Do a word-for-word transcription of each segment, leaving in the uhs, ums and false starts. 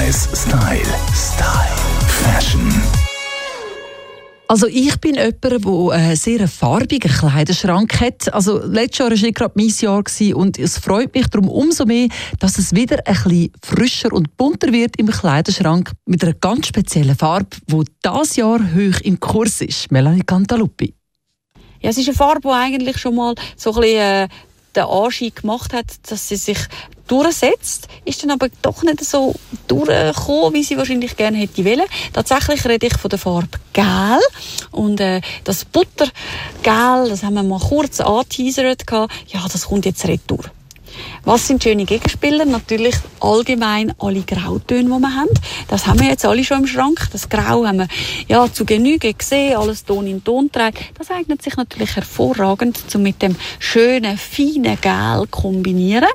eins Style. Style. Fashion. Also ich bin jemand, der einen sehr farbigen Kleiderschrank hat. Also letztes Jahr war ich gerade mein Jahr und es freut mich darum umso mehr, dass es wieder ein bisschen frischer und bunter wird im Kleiderschrank mit einer ganz speziellen Farbe, die dieses Jahr hoch im Kurs ist. Melanie Cantaluppi. Ja, es ist eine Farbe, die eigentlich schon mal so ein bisschen äh, den Anschein gemacht hat, dass sie sich durchsetzt, ist dann aber doch nicht so durchgekommen, wie sie wahrscheinlich gerne hätte wollen. Tatsächlich rede ich von der Farbe Gel. Und äh, das Buttergel, das haben wir mal kurz angeteasert. Ja, das kommt jetzt retour. Was sind schöne Gegenspieler? Natürlich allgemein alle Grautöne, die wir haben. Das haben wir jetzt alle schon im Schrank. Das Grau haben wir ja zu Genüge gesehen, alles Ton in Ton tragen. Das eignet sich natürlich hervorragend, um mit dem schönen, feinen Gel zu kombinieren.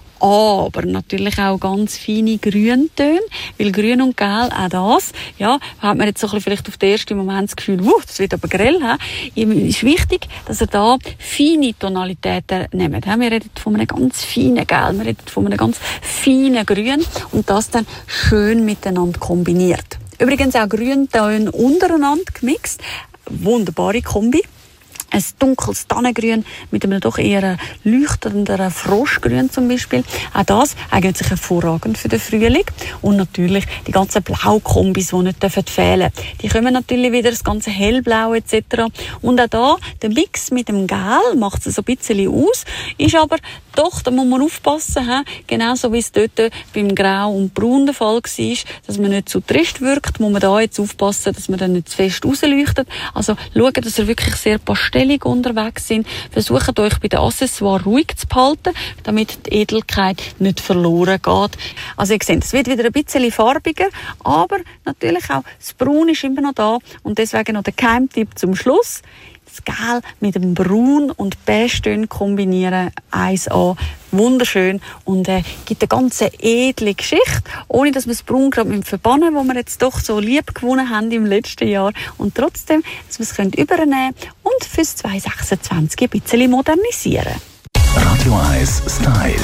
Aber natürlich auch ganz feine Grüntöne, weil Grün und Gel, auch das, ja, hat man jetzt so ein bisschen vielleicht auf den ersten Moment das Gefühl, wuh, das wird aber grell. Es ist wichtig, dass ihr da feine Tonalitäten nehmt. Wir reden von einem ganz feinen Gel, wir reden von einem ganz feinen Grün und das dann schön miteinander kombiniert. Übrigens auch Grüntöne untereinander gemixt. Wunderbare Kombi. Ein dunkles Tannengrün mit einem doch eher leuchtenderen Froschgrün zum Beispiel. Auch das eignet sich hervorragend für den Frühling. Und natürlich die ganzen Blaukombis, die nicht fehlen dürfen. Die kommen natürlich wieder, das ganze Hellblau et cetera. Und auch da, der Mix mit dem Gel macht es so ein bisschen aus. Ist aber doch, da muss man aufpassen, he? Genauso wie es dort beim Grau und Braun der Fall war, dass man nicht zu trist wirkt, muss man da jetzt aufpassen, dass man dann nicht zu fest rausleuchtet. Also schaut, dass ihr wirklich sehr pastellig unterwegs sind. Versucht euch bei den Accessoires ruhig zu behalten, damit die Edelkeit nicht verloren geht. Also ihr seht, es wird wieder ein bisschen farbiger, aber natürlich auch das Braun ist immer noch da und deswegen noch der Geheimtipp zum Schluss. Das Gel mit dem Braun und Beige kombinieren, eins a, wunderschön und äh, gibt eine ganz edle Geschichte, ohne dass wir das Braun gerade verbannen, wo wir jetzt doch so lieb gewonnen haben im letzten Jahr und trotzdem, dass wir es können übernehmen und fürs zwanzig sechsundzwanzig ein bisschen modernisieren. Radio eins Style.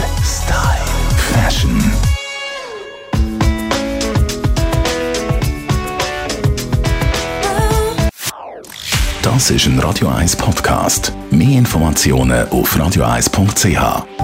Style. Fashion. Das ist ein Radio eins Podcast. Mehr Informationen auf radio eins punkt c h.